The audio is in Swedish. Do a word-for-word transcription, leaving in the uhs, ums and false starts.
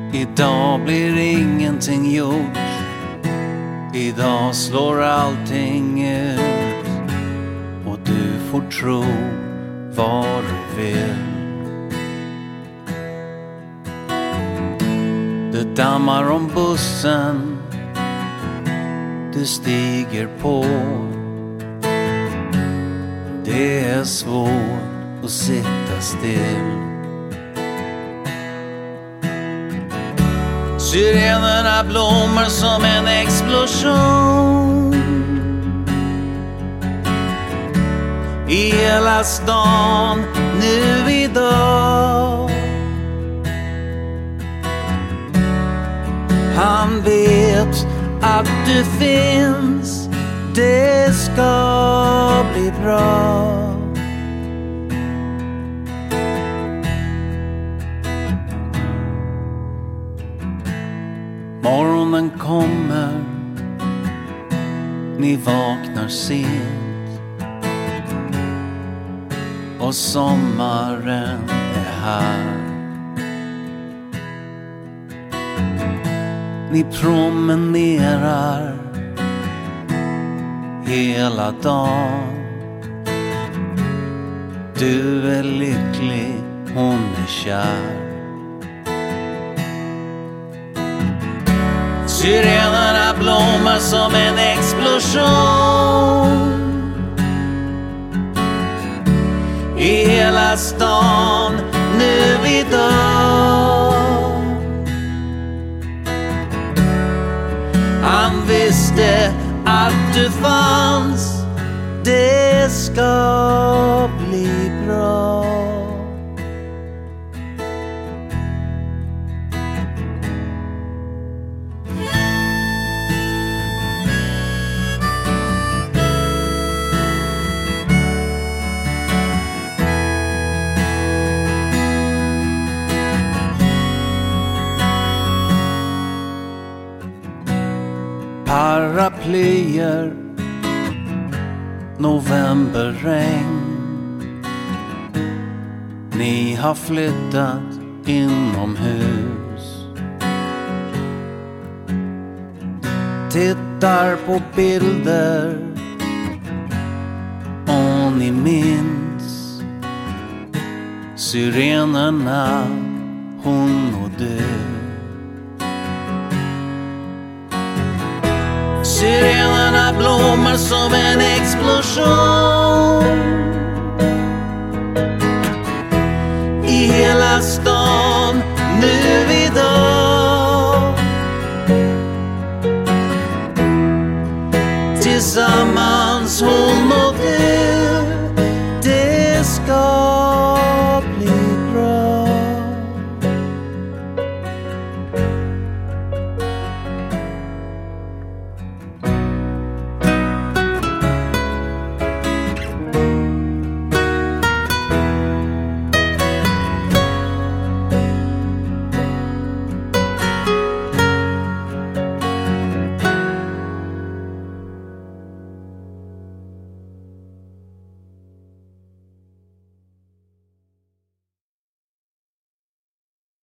Idag blir ingenting gjort. Idag slår allting ut. Och du får tro vad du vill. Det dammar om bussen du stiger på. Det är svårt att sitta still. Syrenerna blommar som en explosion i hela stan nu idag. Han vet att du finns, det ska bli bra. Morgonen kommer, ni vaknar sent och sommaren är här. Ni promenerar hela dagen. Du är lycklig, hon är kär. Syrenerna blommar som en explosion i hela stan nu idag. Han visste att du fanns, det ska bli bra. Paraplyer, novemberregn. Ni har flyttat inomhus. Tittar på bilder och ni minns syrenerna, hon och du. Syrenerna blommar som en explosion i hela stan